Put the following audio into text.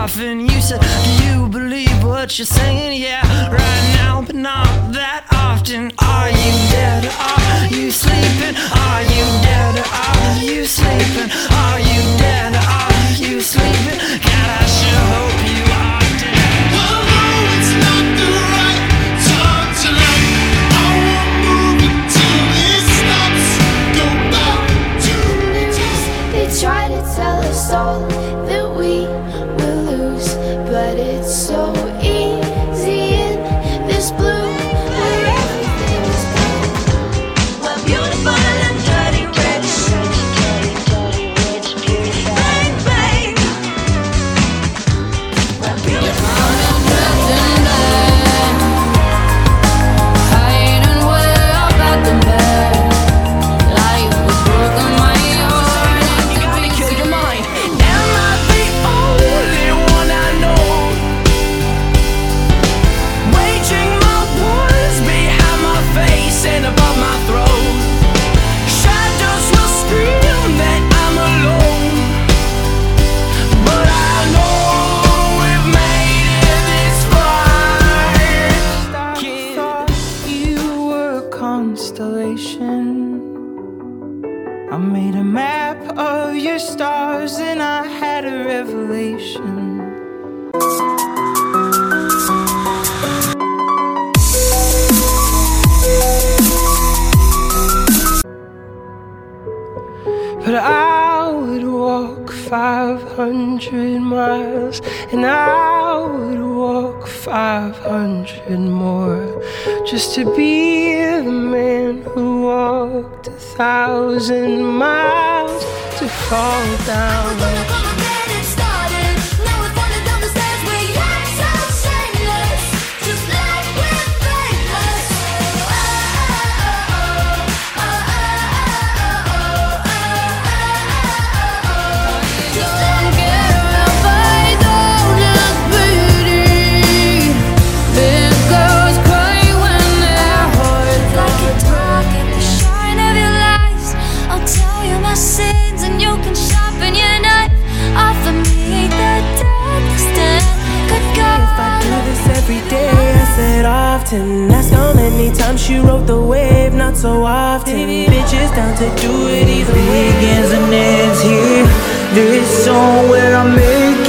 often. You said you believe what you're saying, yeah, right now, but not that often. Are you dead or are you sleeping? Are you dead or are you sleeping? Are you dead or are you sleeping? God, I sure hope you are dead. Well, no, it's not the right time tonight. I won't move until it stops. Go back to They try to tell us all that we will lose, but it's so easy in this blue where everything is blue. We're beautiful and dirty rich. Bang, bang. We're beautiful. Hiding way up at the back, life was broken, my heart. You gotta kill your mind. Am I the only one I know? Waging my wars behind my face and above my throat. Shadows will scream that I'm alone, but I know we've made it this far. Thought you were a constellation. I made a map of your stars and I had a revelation. But I would walk 500 miles, and I would walk 500 more, just to be the man who walked 1,000 miles to fall down. Often. Ask how many times she rode the wave, not so often. Bitches down to do it either way. Begins and ends here. This song where I make